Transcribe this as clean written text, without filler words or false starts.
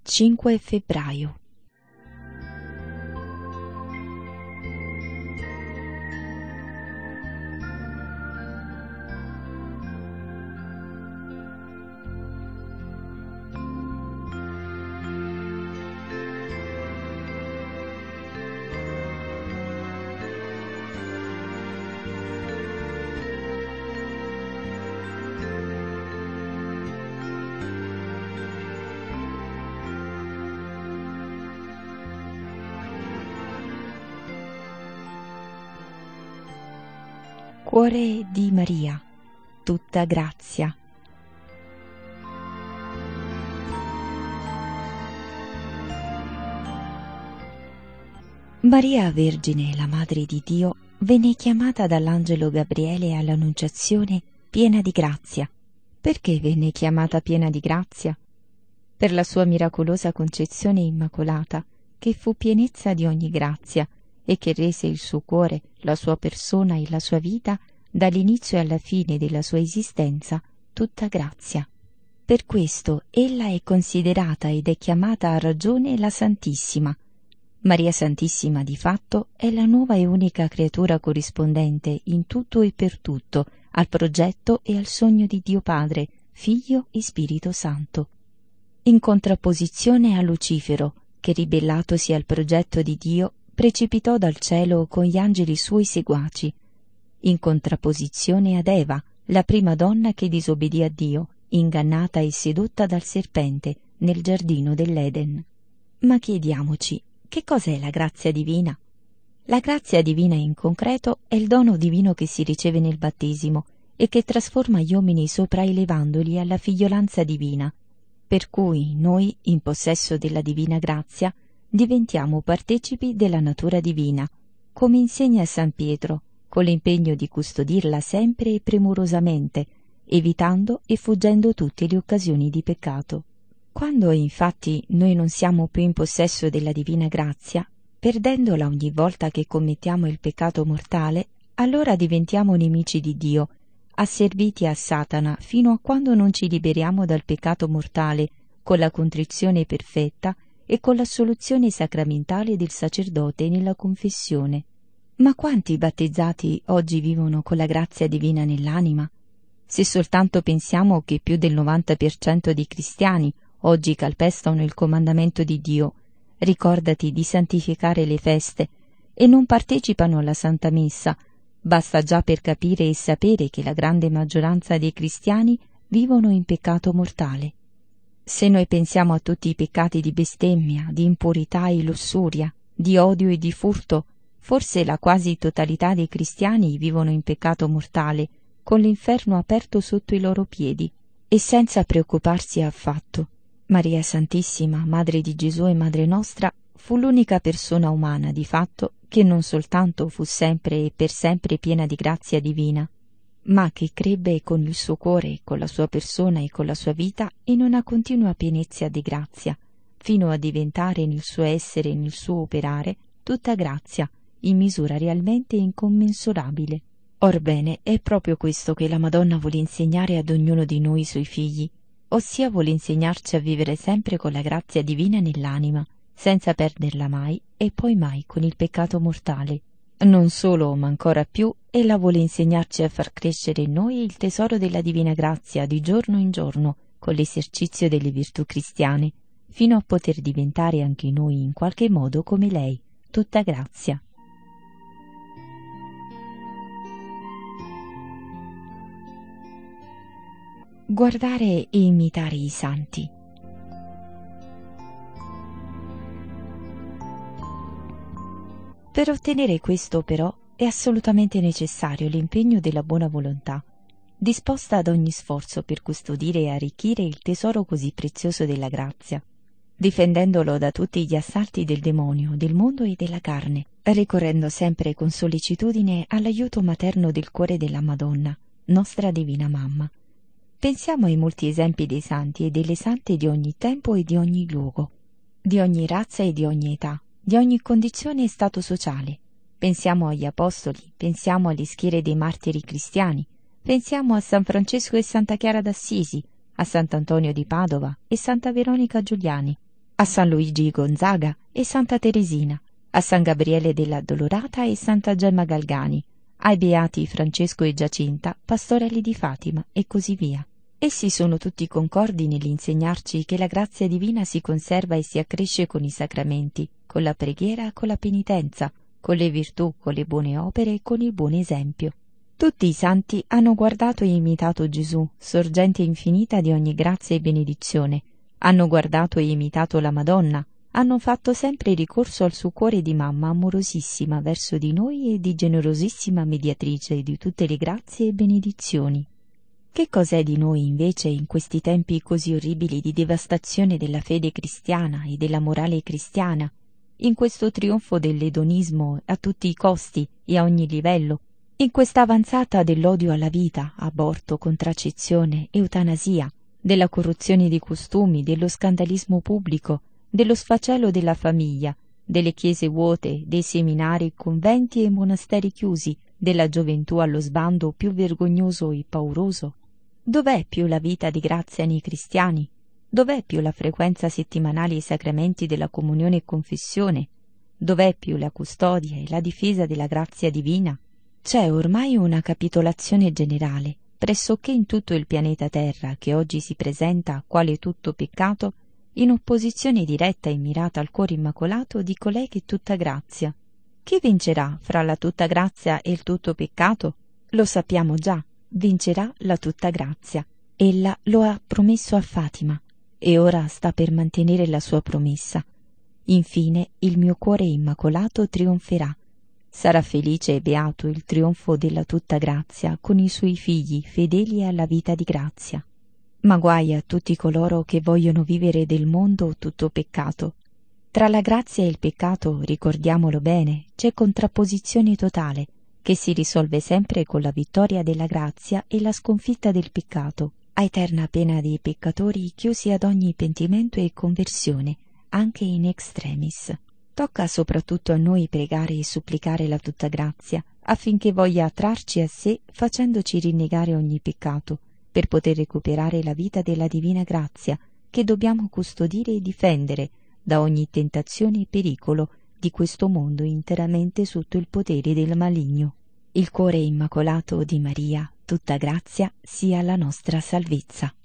5 febbraio. Cuore di Maria, tutta grazia. Maria Vergine, la Madre di Dio, venne chiamata dall'angelo Gabriele all'Annunciazione piena di grazia. Perché venne chiamata piena di grazia? Per la sua miracolosa concezione immacolata, che fu pienezza di ogni grazia, e che rese il suo cuore, la sua persona e la sua vita, dall'inizio alla fine della sua esistenza, tutta grazia. Per questo ella è considerata ed è chiamata a ragione la Santissima. Maria Santissima di fatto è la nuova e unica creatura corrispondente in tutto e per tutto al progetto e al sogno di Dio Padre, Figlio e Spirito Santo. In contrapposizione a Lucifero, che ribellatosi al progetto di Dio, precipitò dal cielo con gli angeli suoi seguaci, in contrapposizione ad Eva, la prima donna che disobbedì a Dio, ingannata e sedotta dal serpente nel giardino dell'Eden. Ma chiediamoci, che cos'è la grazia divina? La grazia divina in concreto è il dono divino che si riceve nel battesimo e che trasforma gli uomini sopraelevandoli alla figliolanza divina, per cui noi, in possesso della divina grazia, diventiamo partecipi della natura divina, come insegna San Pietro, con l'impegno di custodirla sempre e premurosamente, evitando e fuggendo tutte le occasioni di peccato. Quando infatti noi non siamo più in possesso della divina grazia, perdendola ogni volta che commettiamo il peccato mortale, allora diventiamo nemici di Dio, asserviti a Satana fino a quando non ci liberiamo dal peccato mortale con la contrizione perfetta e con l'assoluzione sacramentale del sacerdote nella confessione. Ma quanti battezzati oggi vivono con la grazia divina nell'anima? Se soltanto pensiamo che più del 90% di cristiani oggi calpestano il comandamento di Dio, ricordati di santificare le feste, e non partecipano alla Santa Messa, basta già per capire e sapere che la grande maggioranza dei cristiani vivono in peccato mortale. Se noi pensiamo a tutti i peccati di bestemmia, di impurità e lussuria, di odio e di furto, forse la quasi totalità dei cristiani vivono in peccato mortale, con l'inferno aperto sotto i loro piedi, e senza preoccuparsi affatto. Maria Santissima, Madre di Gesù e Madre nostra, fu l'unica persona umana di fatto che non soltanto fu sempre e per sempre piena di grazia divina, ma che crebbe con il suo cuore, con la sua persona e con la sua vita in una continua pienezza di grazia, fino a diventare nel suo essere e nel suo operare tutta grazia, in misura realmente incommensurabile. Orbene, è proprio questo che la Madonna vuole insegnare ad ognuno di noi suoi figli, ossia vuole insegnarci a vivere sempre con la grazia divina nell'anima, senza perderla mai e poi mai con il peccato mortale. Non solo, ma ancora più, ella vuole insegnarci a far crescere in noi il tesoro della divina grazia di giorno in giorno, con l'esercizio delle virtù cristiane, fino a poter diventare anche noi in qualche modo come lei, tutta grazia. Guardare e imitare i santi. Per ottenere questo, però, è assolutamente necessario l'impegno della buona volontà, disposta ad ogni sforzo per custodire e arricchire il tesoro così prezioso della grazia, difendendolo da tutti gli assalti del demonio, del mondo e della carne, ricorrendo sempre con sollecitudine all'aiuto materno del cuore della Madonna, nostra Divina Mamma. Pensiamo ai molti esempi dei santi e delle sante di ogni tempo e di ogni luogo, di ogni razza e di ogni età, di ogni condizione e stato sociale. Pensiamo agli apostoli, pensiamo alle schiere dei martiri cristiani, pensiamo a San Francesco e Santa Chiara d'Assisi, a Sant'Antonio di Padova e Santa Veronica Giuliani. a San Luigi Gonzaga e Santa Teresina, a San Gabriele della Addolorata e Santa Gemma Galgani, ai beati Francesco e Giacinta, pastorelli di Fatima e così via. Essi sono tutti concordi nell'insegnarci che la grazia divina si conserva e si accresce con i sacramenti, con la preghiera, con la penitenza, con le virtù, con le buone opere e con il buon esempio. Tutti i santi hanno guardato e imitato Gesù, sorgente infinita di ogni grazia e benedizione. Hanno guardato e imitato la Madonna, hanno fatto sempre ricorso al suo cuore di mamma amorosissima verso di noi e di generosissima mediatrice di tutte le grazie e benedizioni. Che cos'è di noi invece in questi tempi così orribili di devastazione della fede cristiana e della morale cristiana, in questo trionfo dell'edonismo a tutti i costi e a ogni livello, in questa avanzata dell'odio alla vita, aborto, contraccezione, eutanasia, della corruzione dei costumi, dello scandalismo pubblico, dello sfacelo della famiglia, delle chiese vuote, dei seminari, conventi e monasteri chiusi, della gioventù allo sbando più vergognoso e pauroso? Dov'è più la vita di grazia nei cristiani? Dov'è più la frequenza settimanale ai sacramenti della comunione e confessione? Dov'è più la custodia e la difesa della grazia divina? C'è ormai una capitolazione generale, pressoché in tutto il pianeta Terra, che oggi si presenta, quale tutto peccato, in opposizione diretta e mirata al cuore immacolato di colei che è tutta grazia. Chi vincerà fra la tutta grazia e il tutto peccato? Lo sappiamo già, vincerà la tutta grazia. Ella lo ha promesso a Fatima e ora sta per mantenere la sua promessa. Infine il mio cuore immacolato trionferà. Sarà felice e beato il trionfo della tutta grazia con i suoi figli fedeli alla vita di grazia. Ma guai a tutti coloro che vogliono vivere del mondo tutto peccato. Tra la grazia e il peccato, ricordiamolo bene, c'è contrapposizione totale, che si risolve sempre con la vittoria della grazia e la sconfitta del peccato, a eterna pena dei peccatori chiusi ad ogni pentimento e conversione, anche in extremis. Tocca soprattutto a noi pregare e supplicare la tutta grazia, affinché voglia attrarci a sé facendoci rinnegare ogni peccato, per poter recuperare la vita della divina grazia, che dobbiamo custodire e difendere da ogni tentazione e pericolo di questo mondo interamente sotto il potere del maligno. Il cuore immacolato di Maria, tutta grazia, sia la nostra salvezza.